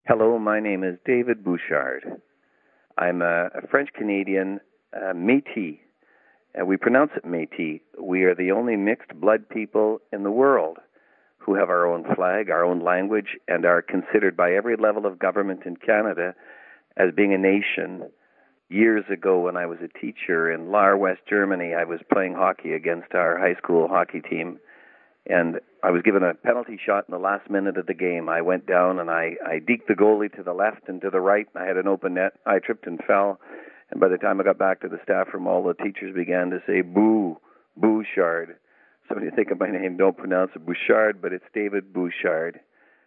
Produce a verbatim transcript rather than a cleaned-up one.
Hello, my name is David Bouchard. I'm a, a French-Canadian uh, Métis. Uh, we pronounce it Métis. We are the only mixed blood people in the world who have our own flag, our own language, and are considered by every level of government in Canada as being a nation. Years ago, when I was a teacher in Lahr, West Germany, I was playing hockey against our high school hockey team, and I was given a penalty shot in the last minute of the game. I went down and I, I deked the goalie to the left and to the right. I had an open net. I tripped and fell. And by the time I got back to the staff room, all the teachers began to say, boo, Bouchard. So when you think of my name, don't pronounce it Bouchard, but it's David Bouchard.